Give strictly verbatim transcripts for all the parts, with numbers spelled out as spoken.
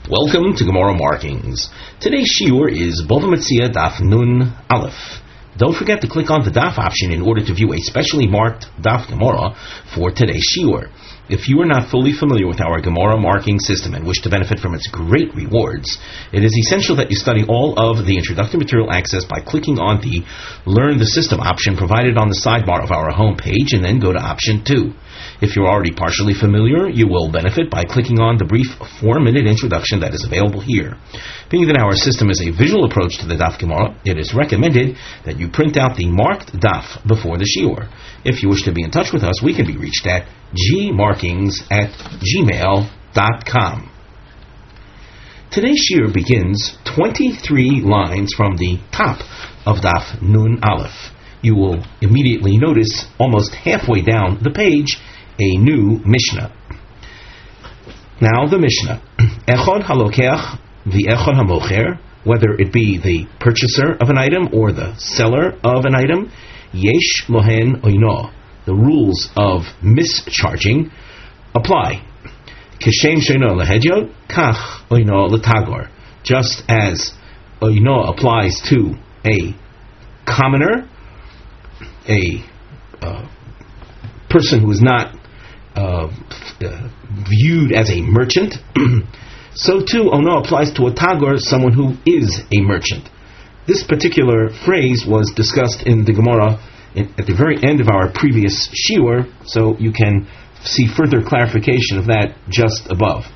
Welcome to Gemara Markings. Today's shiur is Bava Metzia Daf Nun Aleph. Don't forget to click on the Daf option in order to view a specially marked Daf Gemara for today's shiur. If you are not fully familiar with our Gemara marking system and wish to benefit from its great rewards, it is essential that you study all of the introductory material access by clicking on the Learn the System option provided on the sidebar of our home page and then go to option two. If you're already partially familiar, you will benefit by clicking on the brief four-minute introduction that is available here. Being that our system is a visual approach to the Daf Gemara, it is recommended that you print out the marked Daf before the shiur. If you wish to be in touch with us, we can be reached at gmarkings at gmail dot com. Today's shiur begins twenty-three lines from the top of Daf Nun Aleph. You will immediately notice almost halfway down the page a new Mishnah. Now the Mishnah. Echad halokeach v'echad hamocher, whether it be the purchaser of an item or the seller of an item, yesh lohen oino, the rules of mischarging apply. Kishem sheino lehedyo, kach oino letagor. Just as oino applies to a commoner, a uh, person who is not uh, uh, viewed as a merchant, so too ono applies to a tagor, someone who is a merchant. This particular phrase was discussed in the Gemara in, at the very end of our previous shiur, so you can see further clarification of that just above.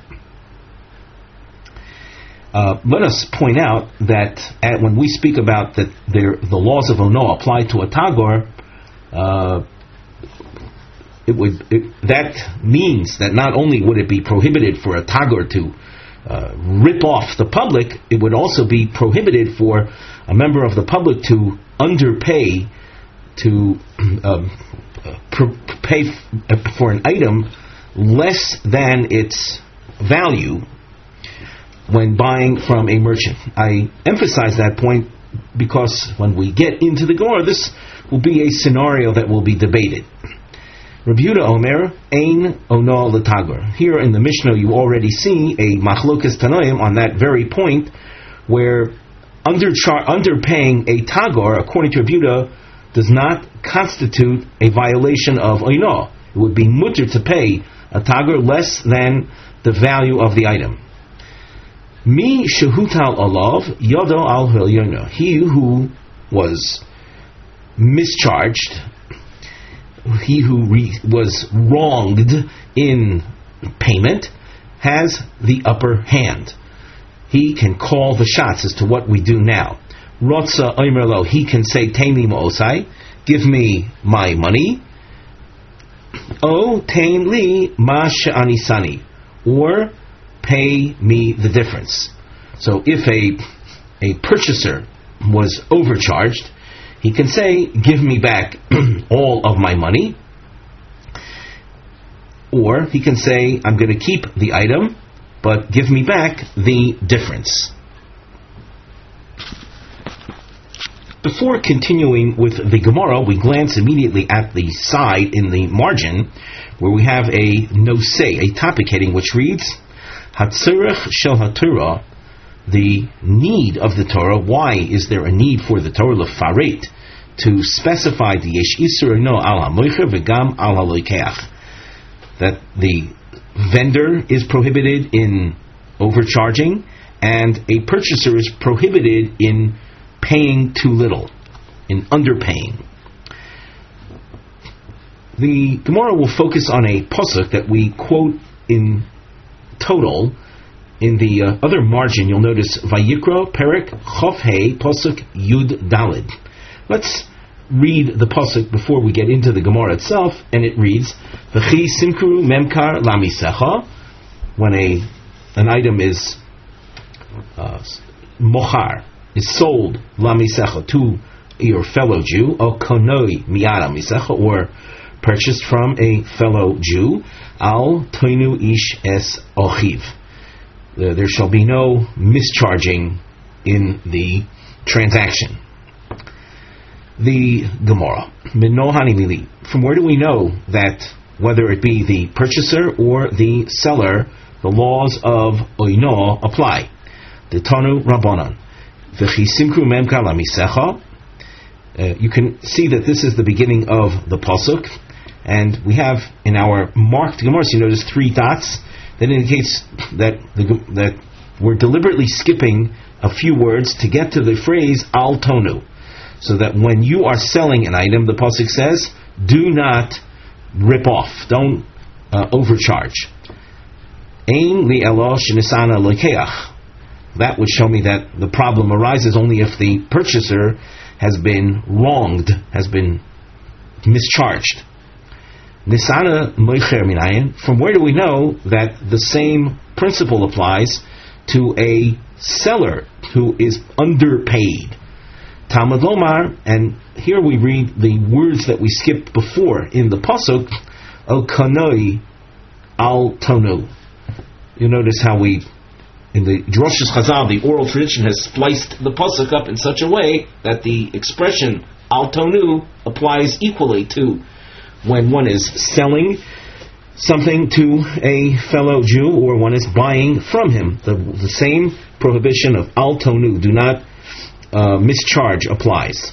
Uh, let us point out that at, when we speak about that there, the laws of ono apply to a tagor, uh, it would it, that means that not only would it be prohibited for a tagor to uh, rip off the public, it would also be prohibited for a member of the public to underpay to um, uh, pr- pay f- for an item less than its value when buying from a merchant. I emphasize that point because when we get into the Gemara, this will be a scenario that will be debated. Rabbi Yehuda Omer, Ein Ono L'Tagor. Here in the Mishnah you already see a Machlokas Tanoim on that very point, where underchar- underpaying a Tagor, according to Rabbi Yehuda, does not constitute a violation of Ono. It would be mutter to pay a Tagor less than the value of the item. Mi shehutal alav yodo al hilyono. He who was mischarged, he who re- was wronged in payment, has the upper hand. He can call the shots as to what we do now. Rotza oimerlo, he can say, Teini ma'osai, give me my money. O tein li ma she'anisani, or pay me the difference. So if a a purchaser was overcharged, he can say, give me back all of my money. Or he can say, I'm going to keep the item, but give me back the difference. Before continuing with the Gemara, we glance immediately at the side in the margin, where we have a nosei, a topic heading which reads, Hatzirach shel haTorah, the need of the Torah. Why is there a need for the Torah? Lefaret, to specify the yesh isur no al hamoicher v'gam al halokeach, that the vendor is prohibited in overcharging and a purchaser is prohibited in paying too little, in underpaying. The Gemara will focus on a pasuk that we quote in total. In the uh, other margin, you'll notice Vayikra Perek Chof Hei Pasuk Yud Dalid. Let's read the pasuk before we get into the Gemara itself, and it reads: V'chi simkru memkar lamisecha. When a an item is uh, mochar, is sold lamisecha, to your fellow Jew, o konoi miara misecha, or purchased from a fellow Jew, al toinu ish es ochiv. There shall be no mischarging in the transaction. The Gemara, Minohani Mili. From where do we know that whether it be the purchaser or the seller the laws of Oino apply. The Tanu Rabbanan. V'chisimkru memka lamisecha. You can see that this is the beginning of the pasuk, and we have in our marked Gemara, so you notice three dots that indicates that the, that we're deliberately skipping a few words to get to the phrase al tonu, so that when you are selling an item, the pasuk says, do not rip off, don't uh, overcharge. Ein li elosh nisana lekeach. That would show me that the problem arises only if the purchaser has been wronged, has been mischarged. Nisana moicher minayin. From where do we know that the same principle applies to a seller who is underpaid? Talmud Lomar, and here we read the words that we skipped before in the pasuk, O kanoi al tonu. You notice how we, in the Droshes Chazal, the oral tradition has spliced the pasuk up in such a way that the expression al tonu applies equally to when one is selling something to a fellow Jew or one is buying from him. The, the same prohibition of al tonu, do not uh, mischarge, applies.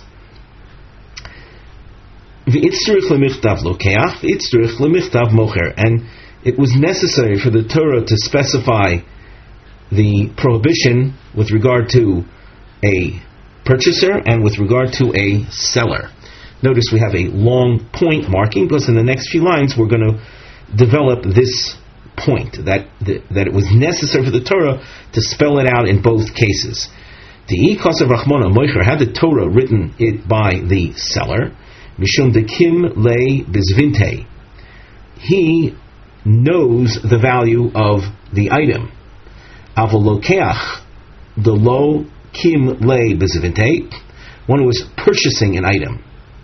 V'itzrich lemichtav lokeach, v'itzrich lemichtav mocher. And it was necessary for the Torah to specify the prohibition with regard to a purchaser and with regard to a seller. Notice we have a long point marking because in the next few lines we're going to develop this point, that the, that it was necessary for the Torah to spell it out in both cases. The Ikos of Rachmana Moicher, had the Torah written it by the seller, Mishum de Kim Le Bizvinte, he knows the value of the item. Avolokeach, the lo kim le bezivinte, one who is purchasing an item.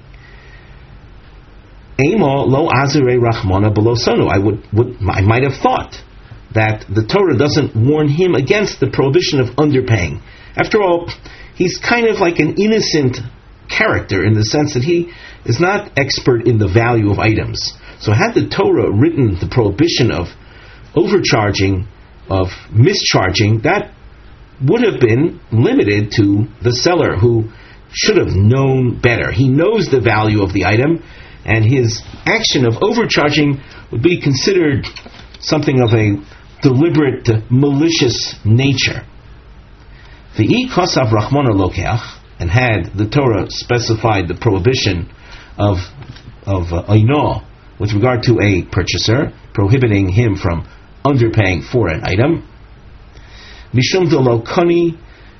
Ema lo azire rachmana below sonu. I would, would, I might have thought that the Torah doesn't warn him against the prohibition of underpaying. After all, he's kind of like an innocent character in the sense that he is not expert in the value of items. So had the Torah written the prohibition of overcharging, of mischarging, that would have been limited to the seller who should have known better. He knows the value of the item, and his action of overcharging would be considered something of a deliberate, uh, malicious nature. V'i kosav rachmana lokeach, and had the Torah specified the prohibition of of oino uh, with regard to a purchaser, prohibiting him from underpaying for an item, mishum de lo kani,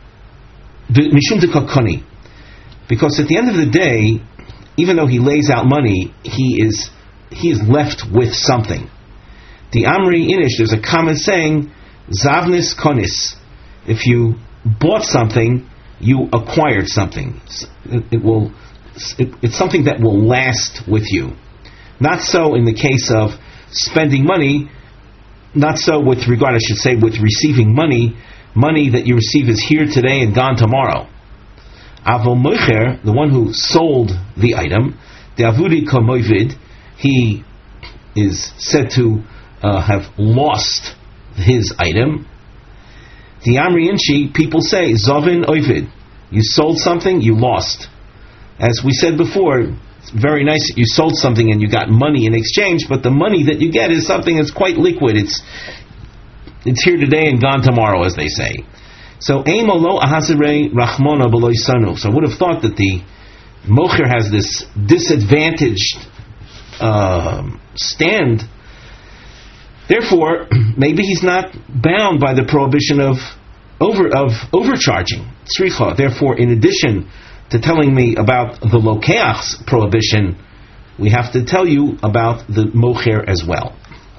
mishum de kakani, because at the end of the day, even though he lays out money, he is he is left with something. The Amri Inish, there's a common saying, zavnis konis. If you bought something, you acquired something. It, it will. It, it's something that will last with you. Not so in the case of spending money. Not so with regard, I should say, with receiving money. Money that you receive is here today and gone tomorrow. Avol mocher, the one who sold the item, the avudi komovid, he is said to uh, have lost his item. The Amri Inchi, people say, Zovin Ovid, you sold something, you lost. As we said before, it's very nice that you sold something and you got money in exchange, but the money that you get is something that's quite liquid. It's it's here today and gone tomorrow, as they say. So, Eimolo ahazirei rachmona b'lo sanu. So I would have thought that the mocher has this disadvantaged uh, stand. Therefore, maybe he's not bound by the prohibition of over of overcharging. Tzricha. Therefore, in addition to telling me about the lokeach's prohibition, we have to tell you about the mocher as well.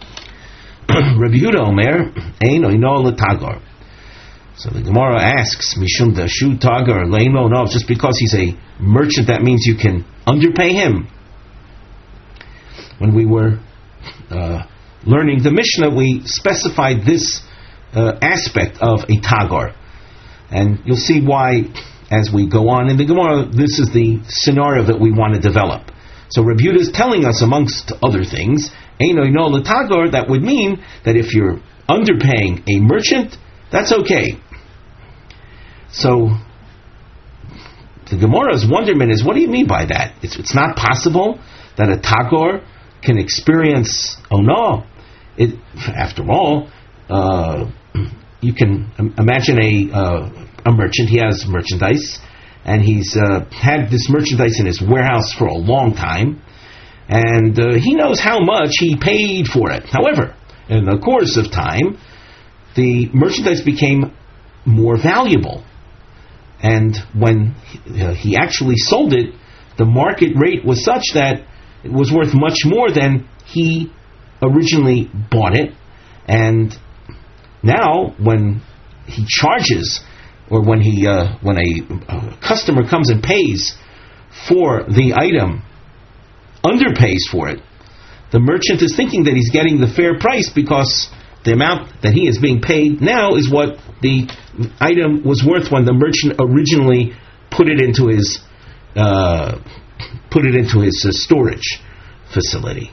Rabbi Yehuda Omer, Ein oino l'tagar. So the Gemara asks, Mishum dashu tagar leino. No, just because he's a merchant, that means you can underpay him. When we were uh, learning the Mishnah, we specified this uh, aspect of a tagar, and you'll see why as we go on in the Gemara. This is the scenario that we want to develop. So Rabbi Yehuda is telling us, amongst other things, Eino ino l'tagor, that would mean that if you're underpaying a merchant, that's okay. So the Gemara's wonderment is, what do you mean by that? It's, it's not possible that a tagor can experience, oh no. It, after all, uh, you can imagine a uh, a merchant. He has merchandise, and he's uh, had this merchandise in his warehouse for a long time, and uh, he knows how much he paid for it. However, in the course of time, the merchandise became more valuable, and when uh, he actually sold it, the market rate was such that it was worth much more than he originally bought it. And now when he charges, or when he uh, when a, a customer comes and pays for the item, underpays for it, the merchant is thinking that he's getting the fair price because the amount that he is being paid now is what the item was worth when the merchant originally put it into his uh, put it into his uh, storage facility.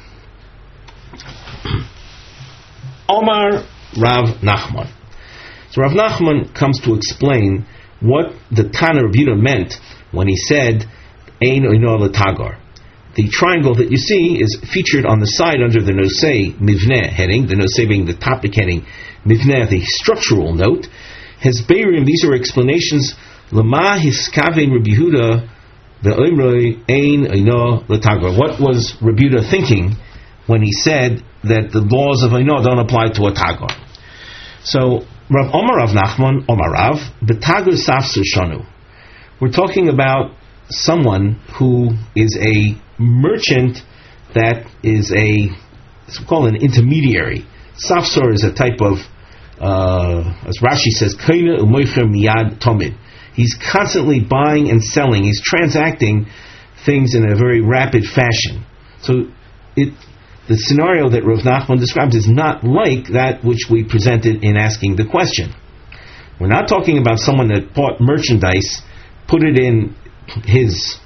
Omar Rav Nachman. So Rav Nachman comes to explain what the Tana Rabbi Yehuda meant when he said Ein Oino L'Tagar. The triangle that you see is featured on the side under the Nosei Mivneh heading, the Nosei being the topic heading, Mivneh the structural note. Hesberim, these are explanations. Lama Hiskavein Rabbi Yehuda Ve'oimroi Ein Oino L'Tagar. What was Rabbi Yehuda thinking when he said that the laws of Oino don't apply to a Tagar? So Rav Omar Rav Nachman Omar Rav B'Tagar Safsu Shanu. We're talking about someone who is a merchant that is a, let's call it an intermediary. Safsor is a type of, uh, as Rashi says, Kaina u'moicher miyad tomid. He's constantly buying and selling. He's transacting things in a very rapid fashion. So it, the scenario that Rav Nachman describes is not like that which we presented in asking the question. We're not talking about someone that bought merchandise, put it in his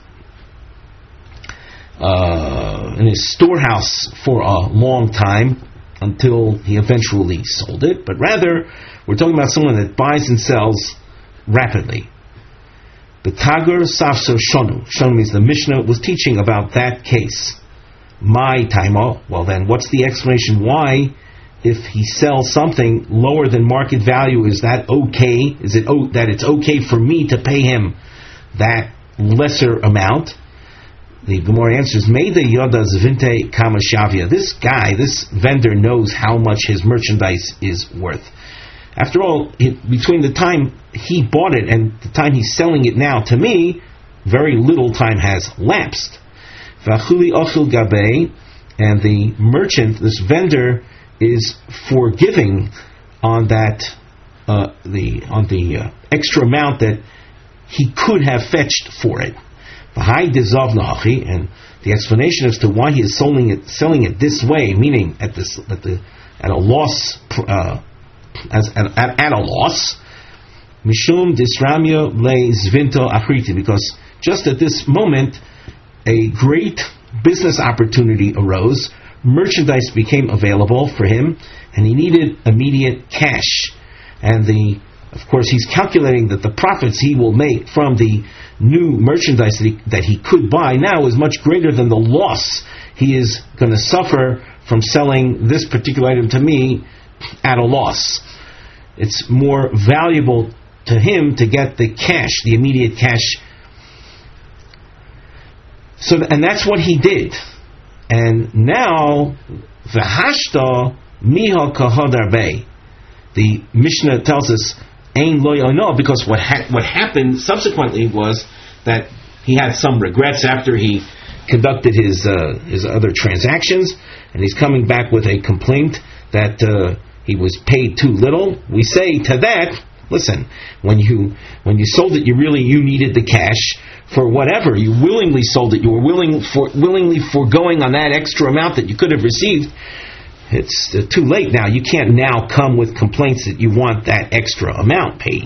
uh, in his storehouse for a long time until he eventually sold it, but rather we're talking about someone that buys and sells rapidly. The Tagar Safso Shonu. Shonu means the Mishnah was teaching about that case. My taimo. Well then, what's the explanation why, if he sells something lower than market value, is that okay? Is it oh, that it's okay for me to pay him that lesser amount? The Gemara answers, Meida Yoda Zvinte Kamashavia. This guy, this vendor knows how much his merchandise is worth. After all, it, between the time he bought it and the time he's selling it now, to me, very little time has lapsed. V'achuli ochil gabe, and the merchant, this vendor, is forgiving on that, uh, the on the uh, extra amount that he could have fetched for it. And the explanation as to why he is selling it, selling it this way, meaning at this, at the, at a loss, uh, as at, at, at a loss, mishum disramyo le zvinto achriti, because just at this moment, a great business opportunity arose. Merchandise became available for him, and he needed immediate cash. And the Of course, he's calculating that the profits he will make from the new merchandise that he, that he could buy now is much greater than the loss he is going to suffer from selling this particular item to me at a loss. It's more valuable to him to get the cash, the immediate cash. So, and that's what he did. And now, v'hashta miha kahadar bey. The Mishnah tells us, Ein lo yono, because what ha- what happened subsequently was that he had some regrets after he conducted his uh, his other transactions, and he's coming back with a complaint that uh, he was paid too little. We say to that, listen, when you when you sold it, you really you needed the cash for whatever. You willingly sold it. You were willing for willingly foregoing on that extra amount that you could have received. It's uh, too late now. You can't now come with complaints that you want that extra amount paid.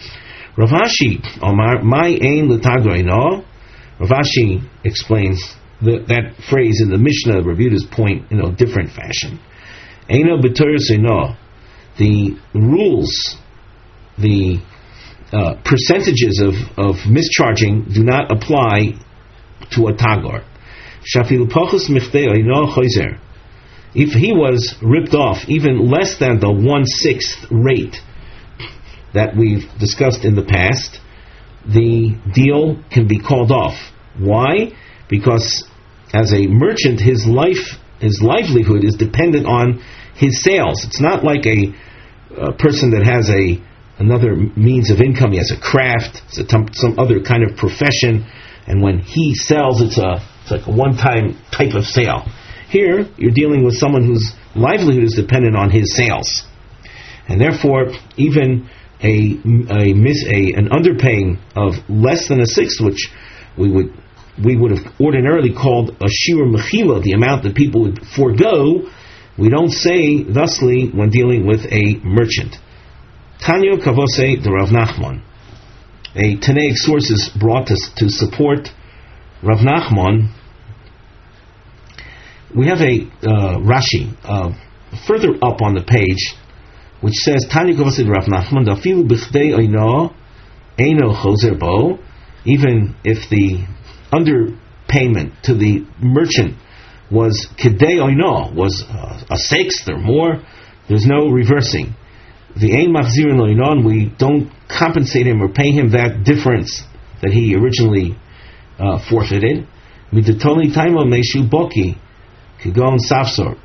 Rav Ashi, Omar, my ain l'tagoino. Rav Ashi explains the, that phrase in the Mishnah, Rabbi Yehuda's point in a different fashion. Eino b'Torah Seino, the rules, the uh, percentages of, of mischarging do not apply to a tagor. Shafilu pachus michtei eino choizer. If he was ripped off even less than the one-sixth rate that we've discussed in the past, the deal can be called off. Why? Because as a merchant, his life, his livelihood is dependent on his sales. It's not like a, a person that has a another means of income. He has a craft, it's a t- some other kind of profession, and when he sells, it's a it's like a one-time type of sale. Here, you're dealing with someone whose livelihood is dependent on his sales, and therefore, even a a miss a an underpaying of less than a sixth, which we would we would have ordinarily called a shiur mechila, the amount that people would forego, we don't say thusly when dealing with a merchant. Tanya Kavose de Rav Nachman. A Tanaic source is brought to, to support Rav Nachman. We have a uh, Rashi uh, further up on the page, which says Tanya Kavose de Rav Nachman dafilu b'chdei oino eino chozer bo. Even if the underpayment to the merchant was kedei oino, was uh, a sixth or more, there's no reversing. The ein machzirin loinon, we don't compensate him or pay him that difference that he originally uh, forfeited. Midatoli taimo meishu boki kigon safsor.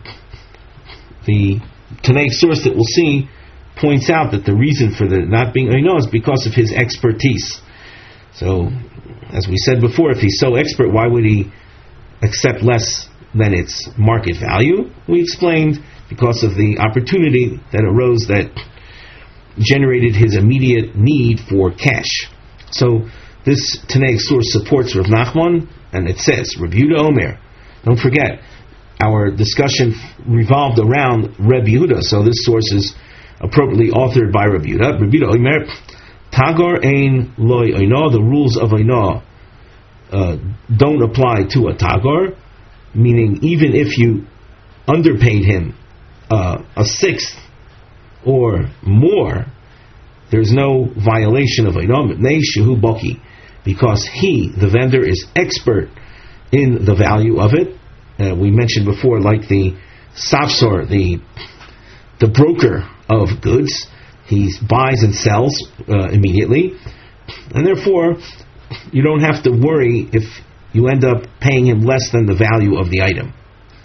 The Tanaic source that we'll see points out that the reason for the not being oino is because of his expertise. So, as we said before, if he's so expert, why would he accept less than its market value? We explained because of the opportunity that arose that generated his immediate need for cash. So this Tanaic source supports Rav Nachman, and it says, Rabbi Yehuda Omer. Don't forget, our discussion revolved around Rabbi Yehuda, so this source is appropriately authored by Rabbi Yehuda. Rabbi Yehuda Omer, Tagor ein loy oino, the rules of oino uh, don't apply to a Tagor, meaning even if you underpaid him uh, a sixth or more, there's no violation of oino mipnei shehu boki, because he, the vendor, is expert in the value of it. Uh, we mentioned before, like the safsor, the the broker of goods, he buys and sells uh, immediately, and therefore you don't have to worry if you end up paying him less than the value of the item.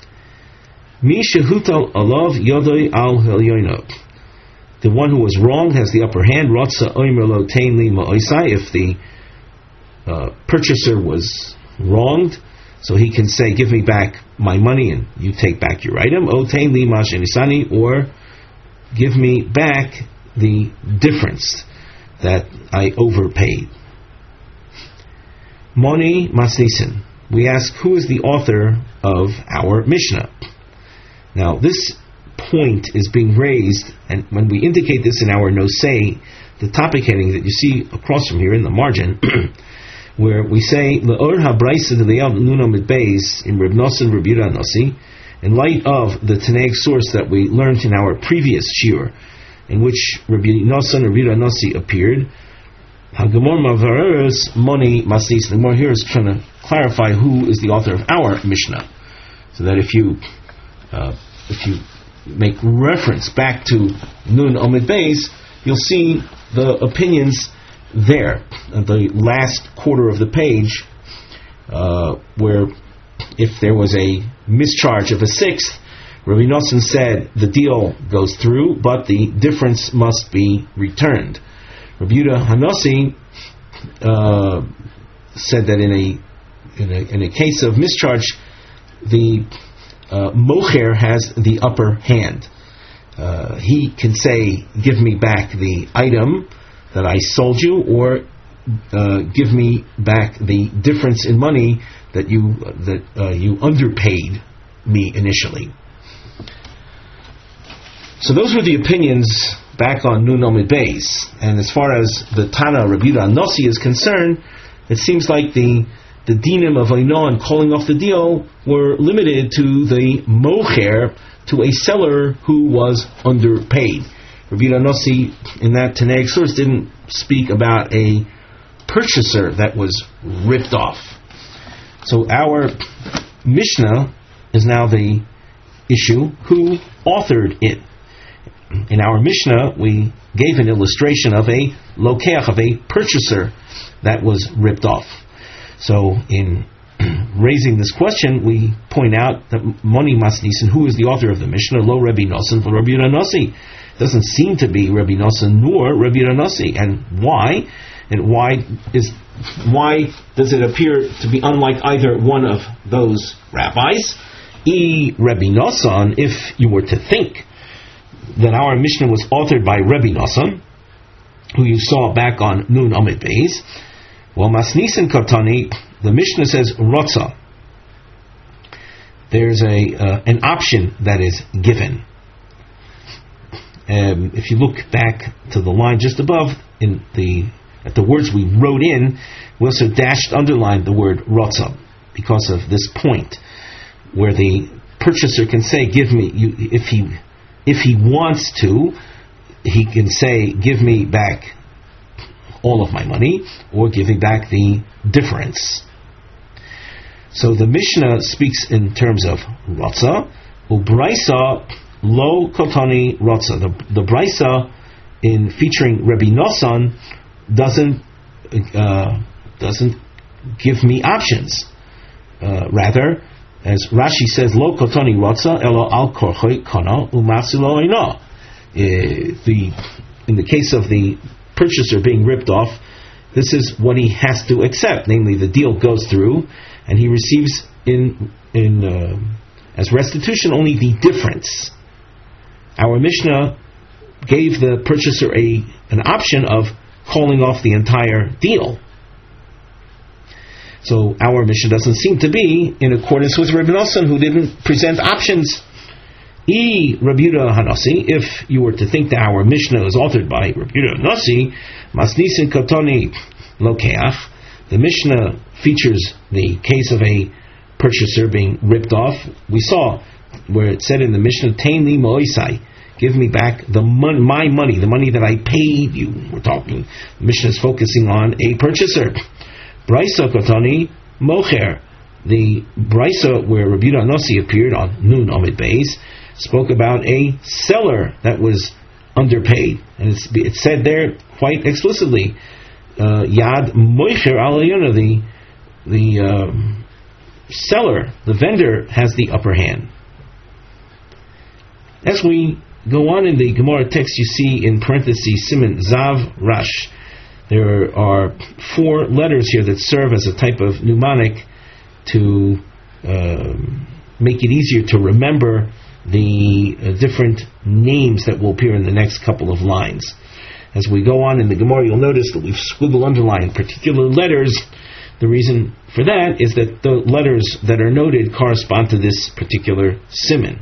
Mi shehutal alav yodoi al helyono. The one who was wrong has the upper hand. Ratza oimer lo tein li ma'oisai. If the uh, purchaser was wronged, so he can say, "Give me back my money, and you take back your item." O tein li ma'shenisani, or give me back the difference that I overpaid. Moni Masnisen. We ask, who is the author of our Mishnah? Now, this point is being raised, and when we indicate this in our nosei, the topic heading that you see across from here in the margin, where we say, L'or ha-braisa d'le'av nuno mitbeis im Reb Nosson Reb Yehuda Nasi, in light of the Tanaic source that we learned in our previous shiur, in which Rabbi Nosson Reb Yehuda Nasi appeared, Hagamor Mavareres Moni Masis. The Gemara here is trying to clarify who is the author of our Mishnah, so that if you uh, if you make reference back to Nun Omid Beis, you'll see the opinions there at the last quarter of the page, uh, where if there was a mischarge of a sixth, Rabbi Nosson said the deal goes through, but the difference must be returned. Rabbi Yehuda Hanasi uh, said that in a, in a in a case of mischarge, the uh, mocher has the upper hand. Uh, he can say, "Give me back the item that I sold you," or uh, "Give me back the difference in money that you that uh, you underpaid me initially." So those were the opinions back on Nun Omid Beis. And as far as the Tana Rabbi Yehuda Nasi is concerned, it seems like the the dinim of Oino and calling off the deal were limited to the mocher, to a seller who was underpaid. Rabbi Yehuda Nossi in that Tanaic source didn't speak about a purchaser that was ripped off. So our Mishnah is now the issue. Who authored it? In our Mishnah, we gave an illustration of a lokeach, of a purchaser that was ripped off. So in raising this question, we point out that Moni Masnisen, who is the author of the Mishnah, lo Rabbi Nosson for Rabbi Yehuda Nossi, doesn't seem to be Rabbi Nosson nor Rabbi Yehuda Nossi. And why? And why is why does it appear to be unlike either one of those rabbis? E Rabbi Nosson, if you were to think that our Mishnah was authored by Rabbi Nosson, who you saw back on Nun Amid Beis, well, Masnisen Katani, the Mishnah says Rotza. There's a uh, an option that is given. Um, if you look back to the line just above, in the at the words we wrote in, we also dashed underlined the word Rotza because of this point, where the purchaser can say, "Give me," you, if he if he wants to, he can say, "Give me back all of my money," or "Give me back the difference." So the Mishnah speaks in terms of Rotza, Ubraisa lo kotani Rotza. The, the Braisa in featuring Rabbi Nosson doesn't uh, doesn't give me options. Uh, rather, as Rashi says, lo kotani Rotza elo al korchoi kana umasilo ina. The in the case of the purchaser being ripped off, this is what he has to accept. Namely, the deal goes through, and he receives in in uh, as restitution only the difference. Our Mishnah gave the purchaser a an option of calling off the entire deal. So our Mishnah doesn't seem to be in accordance with Rabbi Nosson, who didn't present options. E Rabbi Yehuda Hanassi, if you were to think that our Mishnah is authored by Rabbi Yehuda Hanassi, Masnisin Katoni Lokeach, the Mishnah features the case of a purchaser being ripped off. We saw where it said in the Mishnah, Tain li moisai, give me back the mon- my money, the money that I paid you. We're talking, the Mishnah is focusing on a purchaser. Braisa Katoni Mocher, the Braisa where Rabbi Yehuda Nossi appeared on Nun Amid Beis, spoke about a seller that was underpaid, and it's, it said there quite explicitly, uh, Yad Moicher Alayona, the the um, seller, the vendor, has the upper hand. As we go on in the Gemara text, you see in parentheses Siman Zav Rash. There are four letters here that serve as a type of mnemonic to uh, make it easier to remember the uh, different names that will appear in the next couple of lines. As we go on in the Gemara, you'll notice that we've squiggle underlined particular letters. The reason for that is that the letters that are noted correspond to this particular siman.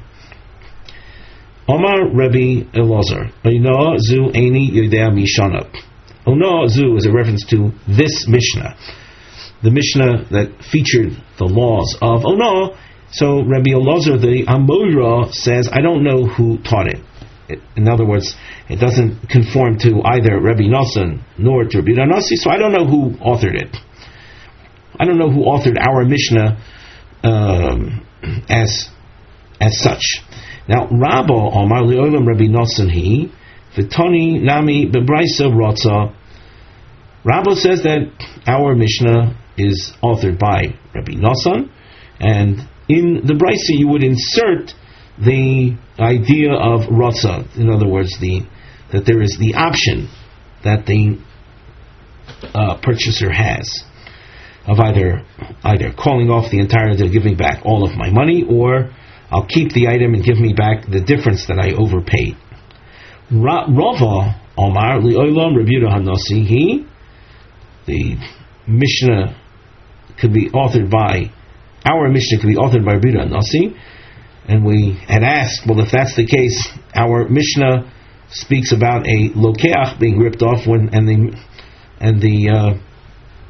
Omar Rebbe Elazar, Oino zu eini yodea mishana. Ono zu is a reference to this Mishnah, the Mishnah that featured the laws of Ono. So Rabbi Elazar, the Amora, says, I don't know who taught it. it. In other words, it doesn't conform to either Rabbi Nosson nor to Rabbi Yehuda Nossi, so I don't know who authored it. I don't know who authored our Mishnah um, as as such. Now, Rabba Omar Le'olam Rabbi Nosson he V'toni Nami Bebraisa Rotza. Rabba says that our Mishnah is authored by Rabbi Nosson, and in the Braisa you would insert the idea of Rotza. In other words, the that there is the option that the uh, purchaser has of either either calling off the entire deal, giving back all of my money, or I'll keep the item and give me back the difference that I overpaid. Ra- Rava Omar Li'olam Rabbi Yehuda Hanassi, he, the Mishnah could be authored by, our Mishnah could be authored by Rabbi Yehuda Hanassi, and we had asked, well, if that's the case, our Mishnah speaks about a lokeach being ripped off when and the and the uh,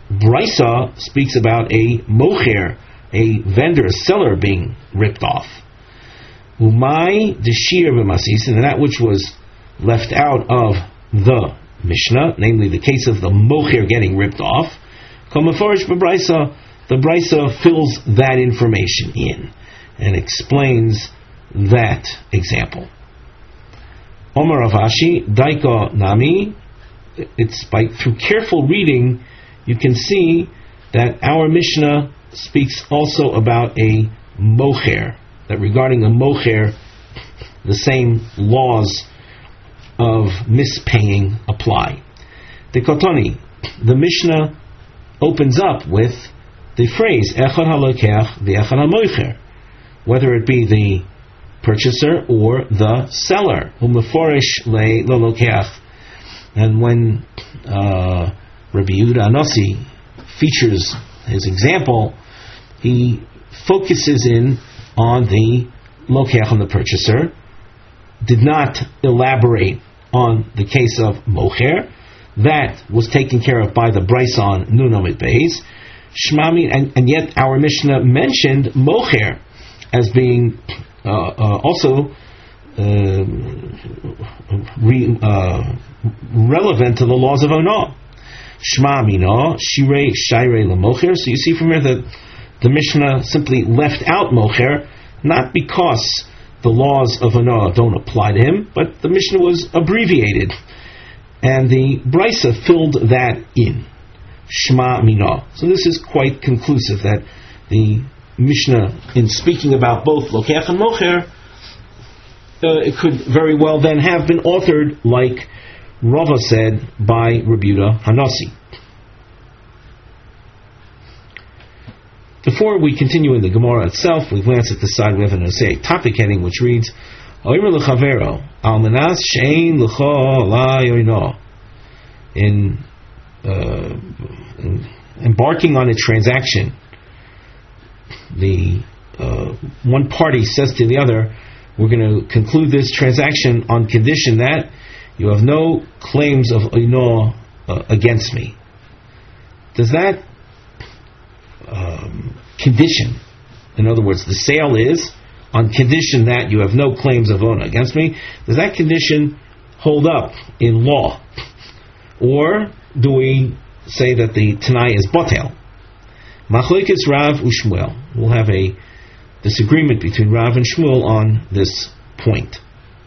Brisa speaks about a mocher, a vendor, a seller being ripped off. Umay deshir b'masis, and that which was left out of the Mishnah, namely the case of the mocher getting ripped off. Kamafarish b'brisa, the brisa fills that information in and explains that example. Omar Avashi, Daika Nami, it's by through careful reading you can see that our Mishnah speaks also about a mocher, that regarding a mocher, the same laws of mispaying apply. The Kotoni, the Mishnah opens up with the phrase Echad halokech v'echad hamocher, whether it be the purchaser or the seller. Umeforish le lolokech. And when uh, Rabbi Yehuda Anossi features his example, he focuses in on the lokech, on the purchaser, did not elaborate on the case of mocher. That was taken care of by the Bryson Nun Amid Beis. Shmami, and, and yet our Mishnah mentioned mocher as being uh, uh, also uh, re, uh, relevant to the laws of Onah. Shmami no shirei shairei lemocher. So you see from here that the Mishnah simply left out mocher, not because the laws of Onah don't apply to him, but the Mishnah was abbreviated, and the Brisa filled that in. Shma Mina. So this is quite conclusive that the Mishnah, in speaking about both Lokech and Mocher, uh, it could very well then have been authored, like Rava said, by Rabbi Yehuda Hanassi. Before we continue in the Gemara itself, we glance at the side. We have an essay topic heading which reads, Oimer l'chavero, al menas she'ein l'cho la yoino. In Uh, embarking on a transaction, the uh, one party says to the other, we're going to conclude this transaction on condition that you have no claims of oino uh, against me. Does that um, condition, in other words, the sale is on condition that you have no claims of oino against me, does that condition hold up in law? Or do we say that the Tanai is Batel? Machlokes Rav u'Shmuel. We'll have a disagreement between Rav and Shmuel on this point.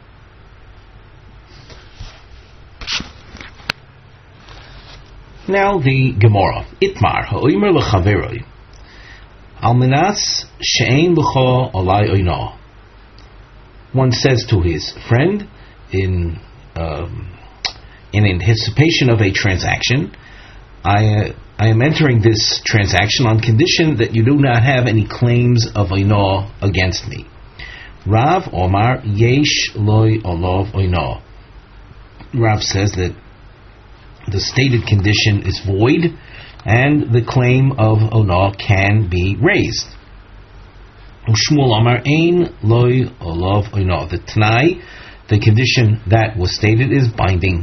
Now the Gemara. Itmar ha'oimer l'chaveroi al menas she'ein l'cho olai oino. One says to his friend in um, in anticipation of a transaction, I uh, I am entering this transaction on condition that you do not have any claims of oino against me. Rav Omar yesh loy olov oino. Rav says that the stated condition is void and the claim of oino can be raised. Shmuel Omar ein loy olov oino. The Tanai, the condition that was stated, is binding.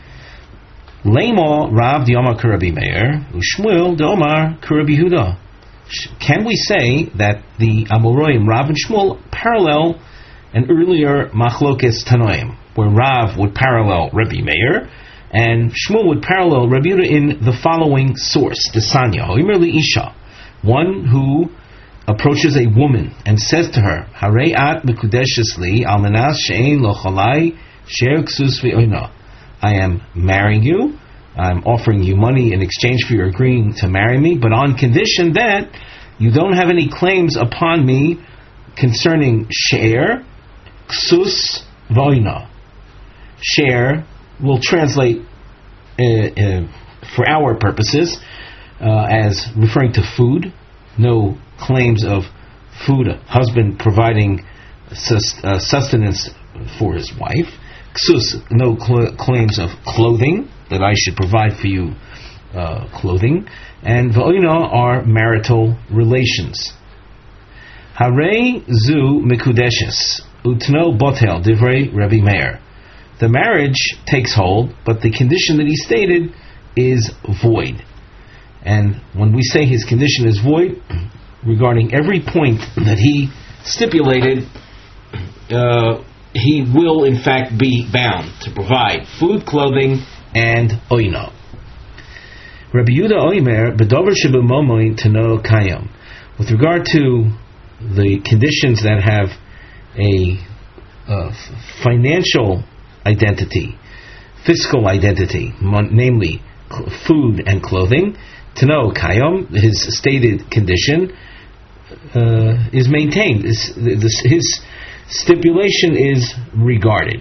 Leimo Rav Diomar Kurabi Meir, Ushmuel Diomar Kurabi Huda. Can we say that the Amoraim Rav and Shmuel parallel an earlier Machlokes Tanoim, where Rav would parallel Rabbi Meir and Shmuel would parallel Rabbi Yehuda in the following source: Desanya Hoimerli Isha, one who approaches a woman and says to her, Harei at mekudeshes li al menas she'ein lo chalai she'er ksus v'oina. I am marrying you, I'm offering you money in exchange for your agreeing to marry me, but on condition that you don't have any claims upon me concerning she'er, ksus, v'oina. She'er will translate uh, uh, for our purposes uh, as referring to food, no claims of food, a husband providing sus- uh, sustenance for his wife. Ksus, no cl- claims of clothing, that I should provide for you uh, clothing. And v'oina are marital relations. Harei zu mikudeshes, utno botel divrei Rabbi Meir. The marriage takes hold, but the condition that he stated is void. And when we say his condition is void, regarding every point that he stipulated, uh, he will in fact be bound to provide food, clothing, and oino. Rabbi Yehuda Oimer, B'dover shebemomoin teno kayam. With regard to the conditions that have a uh, financial identity, fiscal identity, namely food and clothing, teno kayam, his stated condition uh, is maintained. His, this, his stipulation is regarded.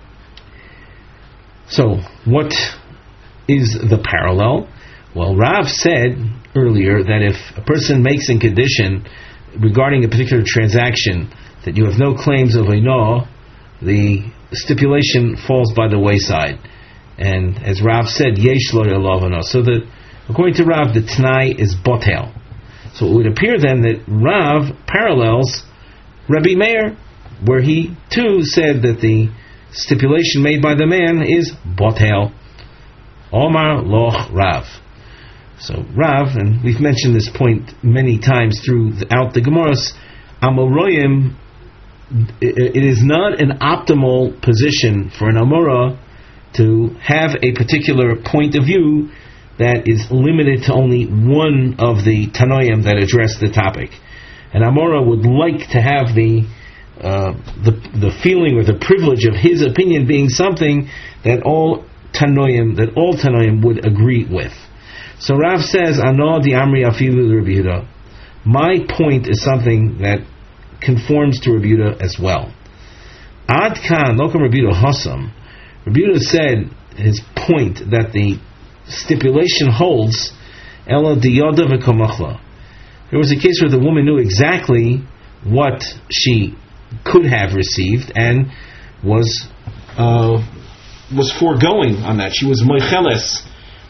So, what is the parallel? Well, Rav said earlier that if a person makes a condition regarding a particular transaction that you have no claims of oino, the stipulation falls by the wayside. And as Rav said, yesh lo yalovano. So that, according to Rav, the t'nai is botel. So it would appear then that Rav parallels Rabbi Meir, where he too said that the stipulation made by the man is botel. Omar loch Rav. So Rav, and we've mentioned this point many times throughout the Gemaras, Amoroyim, it is not an optimal position for an Amora to have a particular point of view that is limited to only one of the Tanoim that address the topic. An Amora would like to have the uh, the the feeling or the privilege of his opinion being something that all Tanoim that all Tanoim would agree with. So Rav says, "Ano di Amri afilu Rabbi Yehuda." My point is something that conforms to Rabbi Yehuda as well. Ad kan lokam Rabbi Yehuda hasam. Rabbi Yehuda said his point that the stipulation holds. Ela diyoda v'komachla. There was a case where the woman knew exactly what she could have received and was uh, was foregoing on that. She was moicheles.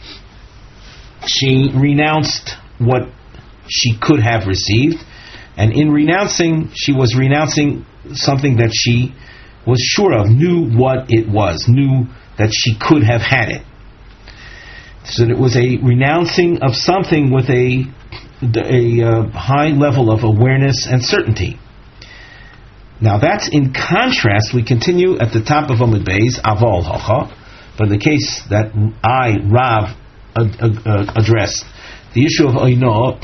She renounced what she could have received, and in renouncing, she was renouncing something that she was sure of, knew what it was, knew that she could have had it. So it was a renouncing of something with a a uh, high level of awareness and certainty. Now that's in contrast. We continue at the top of Amud Beis, Avol Hacha, but in the case that I, Rav, uh, uh, addressed, the issue of Oino.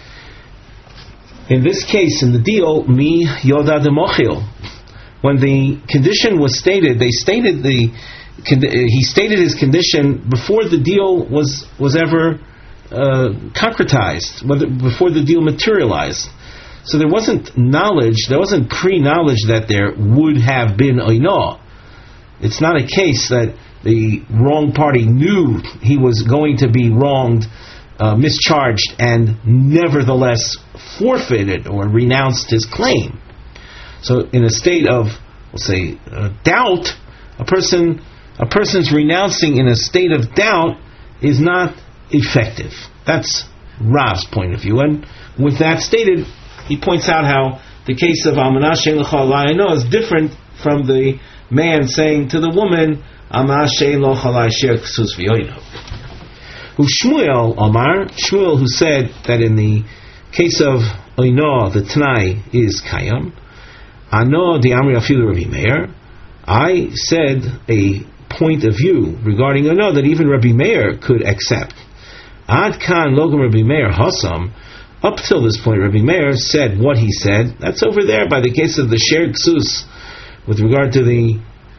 In this case, in the deal, Mi Yoda de Mochil, when the condition was stated, they stated the he stated his condition before the deal was was ever uh, concretized, whether, before the deal materialized. So there wasn't knowledge, there wasn't pre-knowledge that there would have been oino. It's not a case that the wrong party knew he was going to be wronged, uh, mischarged, and nevertheless forfeited or renounced his claim. So in a state of, we'll say, uh, doubt, a person, a person's renouncing in a state of doubt is not effective. That's Rav's point of view. And with that stated, he points out how the case of Amanah Shein L'cha Alai Oino is different from the man saying to the woman, Amanah Shein L'cha Alai Sher Ksus V'Oino. Who Shmuel Omar, Shmuel who said that in the case of Oino, the T'nai is Kayam, Ano di Amri Afilu Rabbi Meir, I said a point of view regarding Oino that even Rabbi Meir could accept. Ad kan logam Rabbi Meir hasam. Up till this point, Rabbi Meir said what he said. That's over there by the case of the Sher Ksus, with regard to the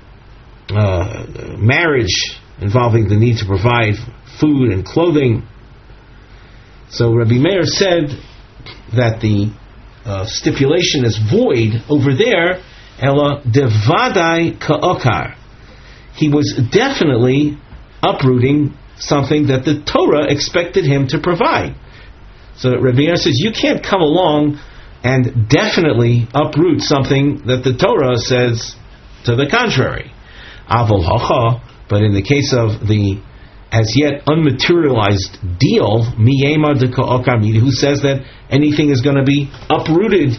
uh, marriage involving the need to provide food and clothing. So Rabbi Meir said that the uh, stipulation is void over there. Ela devadai ka'okar. He was definitely uprooting something that the Torah expected him to provide. So Rabbi Meir says you can't come along and definitely uproot something that the Torah says to the contrary. Avol hacha, but in the case of the as yet unmaterialized deal, miyema de ka'okar, who says that anything is going to be uprooted.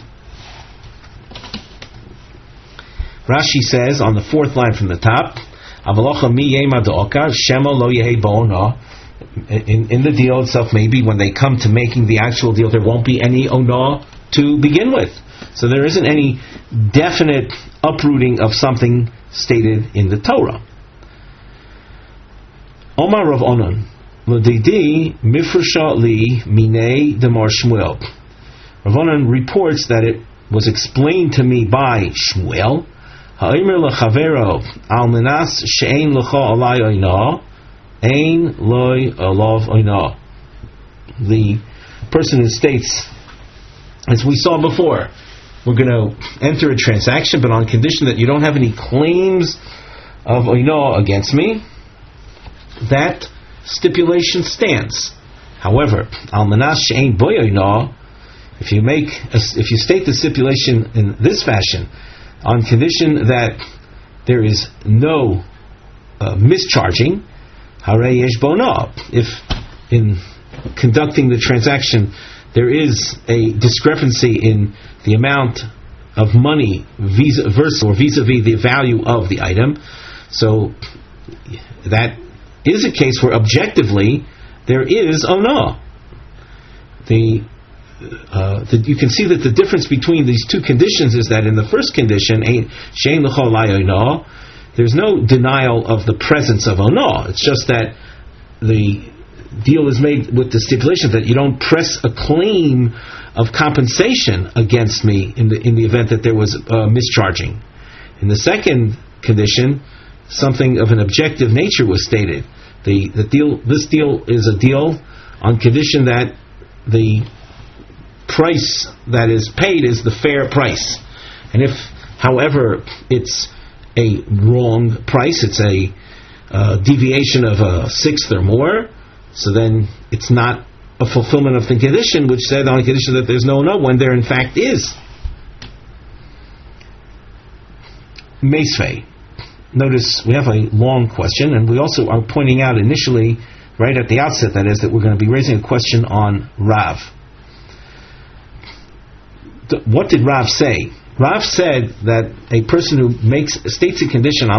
Rashi says on the fourth line from the top, Avol hacha miyema de okar shema lo yehi bo'ona. in, in the deal itself, maybe when they come to making the actual deal, there won't be any onah to begin with. So there isn't any definite uprooting of something stated in the Torah. Omar Rav Onan, L'didi mifresha li minei demar Shmuel. Rav Onan reports that it was explained to me by Shmuel. Ha'omer lechavero al menas she'ein lecha alai oinah, ein loy alav oinah. The person who states, as we saw before, we're going to enter a transaction, but on condition that you don't have any claims of oinah against me. That stipulation stands. However, al menas she'ein boy oinah, if you make, a, if you state the stipulation in this fashion, on condition that there is no uh, mischarging, harei yesh bonah. If in conducting the transaction there is a discrepancy in the amount of money vis versus or vis-a-vis the value of the item, so that is a case where objectively there is onah. The Uh, the, you can see that the difference between these two conditions is that in the first condition, there's no denial of the presence of onah. It's just that the deal is made with the stipulation that you don't press a claim of compensation against me in the in the event that there was uh, mischarging. In the second condition, something of an objective nature was stated. The the deal this deal is a deal on condition that the price that is paid is the fair price, and if, however, it's a wrong price, it's a uh, deviation of a sixth or more, so then it's not a fulfillment of the condition, which said on the condition that there's no no when there in fact is. Meisvei. Notice we have a long question, and we also are pointing out initially, right at the outset, that is, that we're going to be raising a question on Rav. What did Rav say? Rav said that a person who makes states a condition,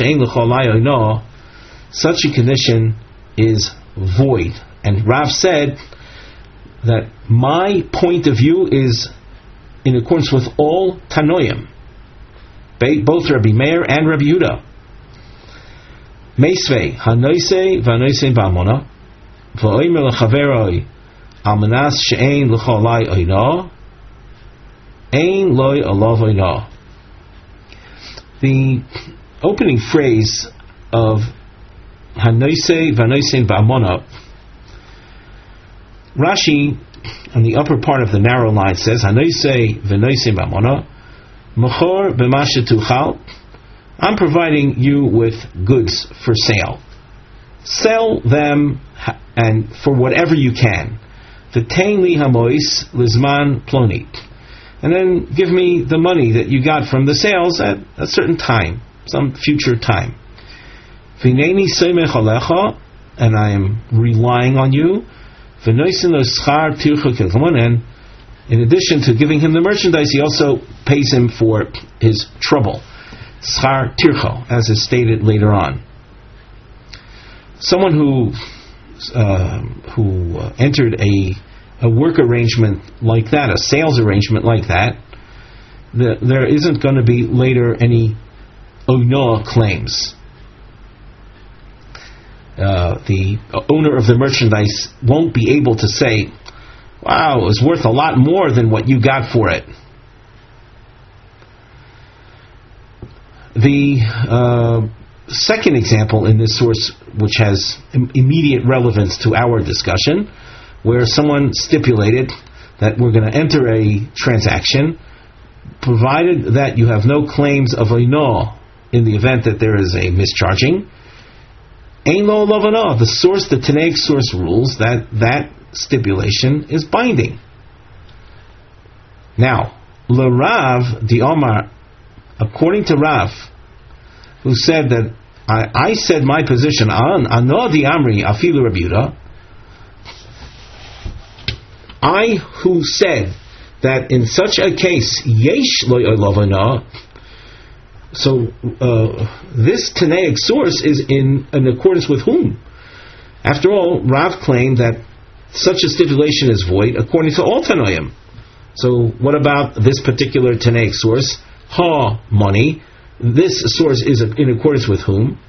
such a condition is void. And Rav said that my point of view is in accordance with all Tanoim, both Rabbi Meir and Rabbi Yehuda. Meisvei hanoisei vanoisei ba'amona v'oimer lechaveroi almanas she'ein l'cholai oinah ein loy alav oinah. The opening phrase of hanoisei vanoisei ba'amona, Rashi on the upper part of the narrow line says hanoisei vanoisei ba'amona Mechor b'masha tuchal, I'm providing you with goods for sale. Sell them and for whatever you can. V'tein li hamois lizman ploni, and then give me the money that you got from the sales at a certain time, some future time. V'neni seimech alecha, and I am relying on you. V'noisen lo schar tircha kilkamon, and in addition to giving him the merchandise, he also pays him for his trouble. Schar tircho, as is stated later on. Someone who uh, who uh, entered a a work arrangement like that, a sales arrangement like that, the, there isn't going to be later any oinah claims. Uh, the owner of the merchandise won't be able to say, wow, it was worth a lot more than what you got for it. The uh, second example in this source, which has im- immediate relevance to our discussion, where someone stipulated that we're going to enter a transaction, provided that you have no claims of oinah in the event that there is a mischarging. Ein lo alav oinah. The source, the Tanaic source rules that that stipulation is binding. Now, l'Rav di Omar, according to Rav, who said that I, I said my position on Ano di Amri afilu Rabbi Yehuda, I who said that in such a case yesh lo alav oinah. So uh, this Tanaic source is in, in accordance with whom? After all, Rav claimed that such a stipulation is void according to all Tanoim. So what about this particular Tanaic source? Ha, money. This source is in accordance with whom?